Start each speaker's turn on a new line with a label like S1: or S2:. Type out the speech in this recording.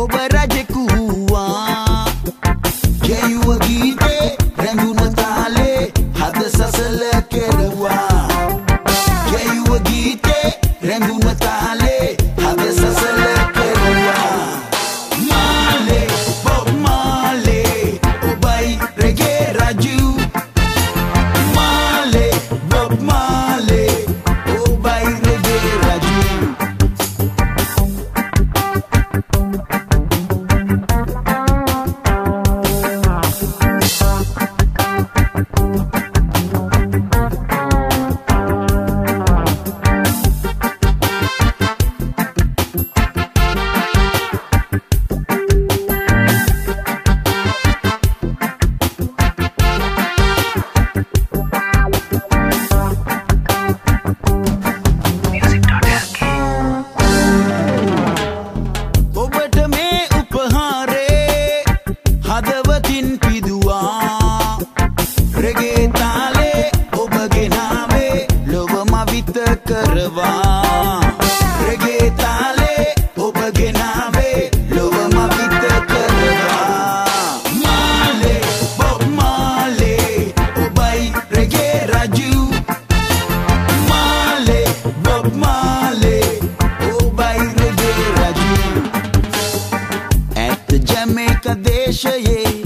S1: ඔබ රජෙකු වූවා ගැයුව ගීතේ රැඳුන තාලේ හද සසල කෙරුවා ගැයුව ගීතේ රැඳුන තාලේ හද සසල කෙරුවා මාලේ බොබ් මාලේ ඔබයි රෙගේ රජු මාලේ බොබ් මාලේ ඔබයි රෙගේ රජු හදවතින් පිදුවා රෙගේ තාලේ ඔබ ගෙනාවේ ලොවම විත කරවා රෙගේ තාලේ ඔබ ගෙනාවේ ලොවම විත කරවා මාලේ බොබ් මාලේ ඔබයි රෙගේ රජු මාලේ බොබ් මාලේ ඔබයි රෙගේ රජු at the Jamaica දේශයේ